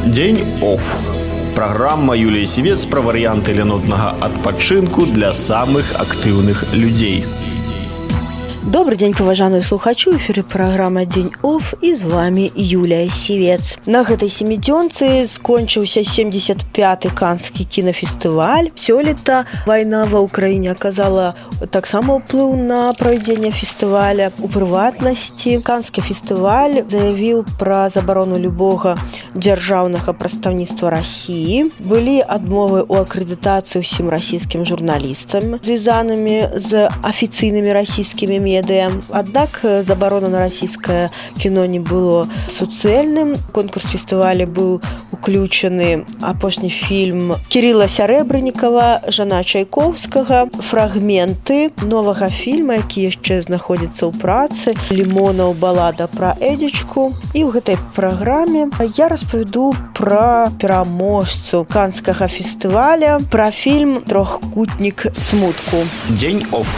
Дзень оф. Праграма Юліі Сівец пра варыянты лянотнага адпачынку для самых актыўных людзей. Добрый день, паважаныя слухачы, у эфіры праграма «Дзень оф» і з вами Юлія Сівец. На гэтай семідзёнцы скончыўся 75-й Канскі кінафестываль. Сёлета вайна ва ўкраіне аказала таксама ўплыў на правядзенне фестываля. У прыватнасці Канскі фестываль заявіў пра забарону любога дзяржаўнага прадстаўніцтва Расіі. Былі адмовы ў акрэдытацыі ўсім расійскім журналістам, звязанымі з афіцыйнымі расійскімі медыя. Аднак забарона на расійскае кіно не было суцэльным. Конкурс фестываля быў уключаны апошні фільм Кірыла Сярэбранікава «Жана Чайковскага», фрагменты новага фільма, які яшчэ знаходзіцца ў працы, «Лімонаў. Балада пра Эдзічку». І ў гэтай праграме я распавяду пра пераможцу Канскага фестываля, пра фільм «Трохкутнік смутку». Дзень оф.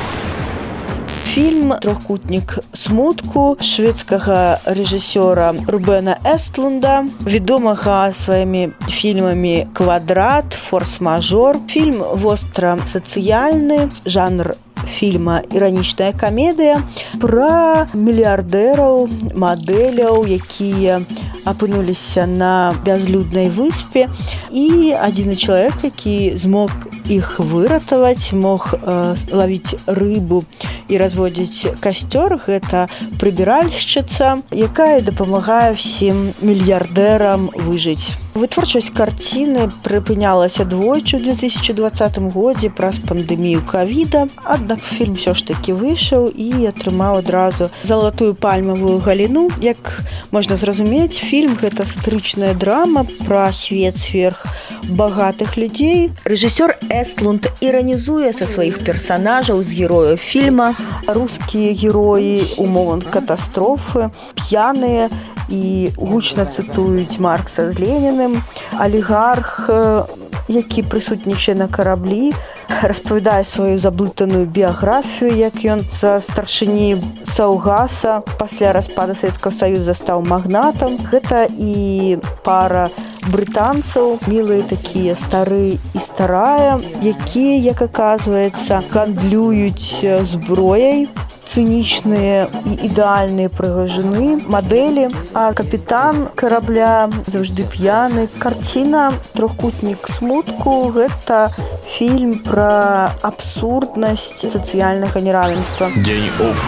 Фільм «Трохкутнік смутку» шведскага рэжысёра Рубена Эстлунда, вядомага сваімі фільмамі «Квадрат», «Форс-мажор». Фільм востра сацыяльны, жанр фільма іранічная камедыя пра мільярдэраў, мадэляў, якія апынуліся на бязлюднай выспе, і адзіны чалавек, які змог іх выратаваць, мог лавіць рыбу і разводзіць касцёр, гэта прыбіральшчыца, якая дапамагае ўсім мільярдэрам выжыць. Вытворчасць карціны прыпынялася двойчы ў 2020 годзе праз пандэмію ковіда, аднак фільм усё ж такі выйшаў і атрымаў адразу залатую пальмавую галіну. Як можна зразумець, фільм гэта сатырычная драма пра свет сверхбагатых людзей. Рэжысёр Эстлунд іранізуе са сваіх персанажаў з герояў фільма. Рускія героі ў момант катастрофы п'яныя і гучна цытуюць Маркса з Леніным. Алігарх, які прысутнічае на караблі, распавядае сваю заблытаную біяграфію, як ён са старшыні Саўгаса пасля распада Савецкага Саюза стаў магнатам. Гэта і пара брытанцаў, мілыя такія стары і старая, якія, як аказваецца, гандлююць зброяй, цынічныя і ідэальныя прыгажуны, мадэлі, а капітан карабля заўжды п'яны. Карціна «Трохкутнік смутку» – гэта фільм пра абсурднасць сацыяльнага неравенства. Дзень оф.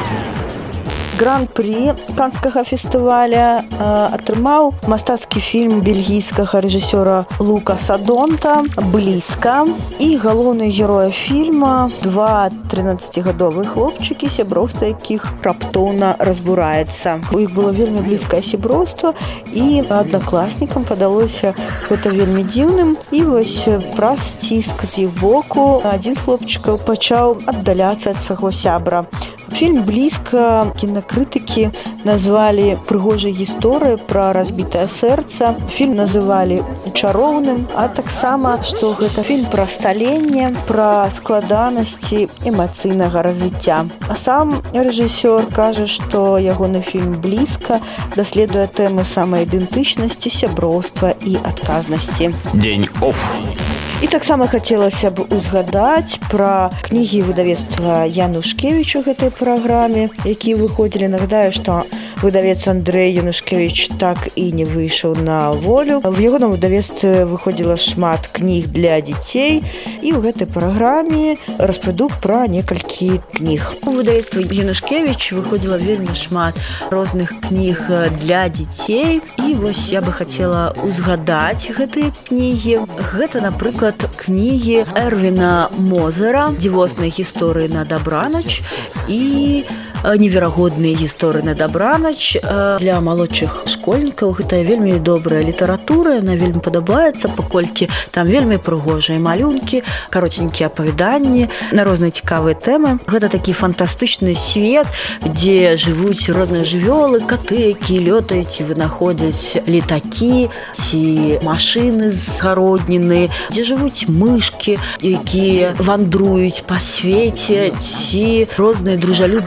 Гран-пры Канскага фестываля атрымаў мастацкі фільм бельгійскага рэжысёра Лукаса Донта «Блізка». І галоўны героя фільма – два 13-гадовыя хлопчыкі, сяброўства якіх раптоўна разбураецца. У іх было вельмі блізкае сяброўства, і аднакласнікам падалося гэта вельмі дзіўным. І вось праз ціск з іх боку адзін з хлопчыкаў пачаў аддаляцца ад свайго сябра. Фільм «Блізка» кінакрытыкі назвалі прыгожай гісторыяй пра разбітае сэрца. Фільм называлі чароўным, а таксама, што гэта фільм пра сталенне, пра складанасці эмацыйнага развіцця. А сам рэжысёр кажа, што ягоны фільм «Блізка» даследуе тэмы самаідэнтычнасці, сяброўства і адказнасці. Дзень оф. І таксама хацелася б узгадаць пра кнігі выдавецтва Янушкевіч у гэтай праграме, якія выходзілі. Нагадаю, што выдавец Андрэй Янушкевіч так і не выйшаў на волю. В ягоным выдавецтве выходзіла шмат кніг для дзяцей, і ў гэтай праграме распавяду пра некалькі кніг. У выдавецтве Янушкевіч выходзіла вельмі шмат розных кніг для дзяцей, і вось я бы хацела узгадаць гэтыя кнігі. Гэта, напрыклад, кнігі Эрвіна Мозера «Дзівосныя гісторыі на дабранач» і неверагодныя гісторыі на дабранач для малодшых школьнікаў. Гэта вельмі добрая літаратура, яна вельмі падабаецца, паколькі там вельмі прыгожыя малюнкі, каротенькія апавяданні на розныя цікавыя тэмы. Гэта такі фантастычны свет, дзе жывуць розныя жывёлы, каты, якія лётаюць і вынаходзяць летакі ці машыны з гародніны, дзе жывуць мышкі, якія вандруюць па свеце, ці розныя дружалюбныя суседзі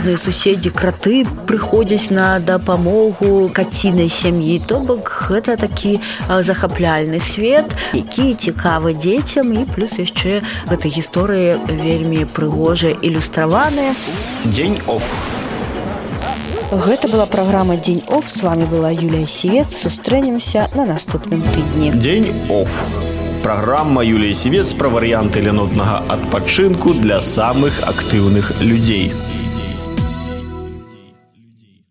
суседзі краты прыходзяць на дапамогу кацінай сям'і. То бок гэта такі захапляльны свет, які цікавы дзецям, і плюс яшчэ гэта гісторыі вельмі прыгожыя, ілюстраваныя. Дзень оф. Гэта была праграма «Дзень оф». С вами была Юлія Сівец. Сустрэнемся на наступным тыдні. Дзень оф. Праграма Юліі Сівец пра варыянты лянотнага адпачынку для самых актыўных людзей.